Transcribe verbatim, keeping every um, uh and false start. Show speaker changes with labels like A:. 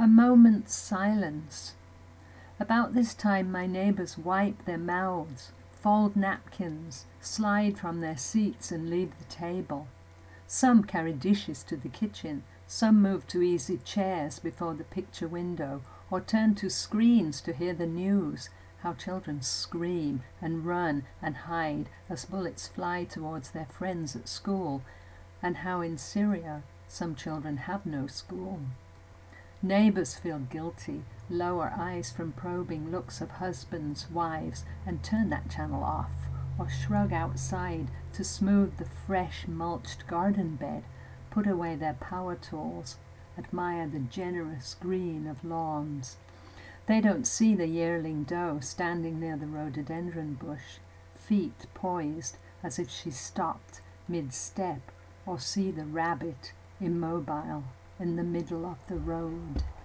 A: A moment's silence. About this time my neighbours wipe their mouths, fold napkins, slide from their seats and leave the table. Some carry dishes to the kitchen, some move to easy chairs before the picture window, or turn to screens to hear the news, how children scream and run and hide as bullets fly towards their friends at school, and how in Syria some children have no school. Neighbours feel guilty, lower eyes from probing looks of husbands, wives, and turn that channel off, or shrug outside to smooth the fresh mulched garden bed, put away their power tools, admire the generous green of lawns. They don't see the yearling doe standing near the rhododendron bush, feet poised as if she stopped mid-step, or see the rabbit immobile in the middle of the road.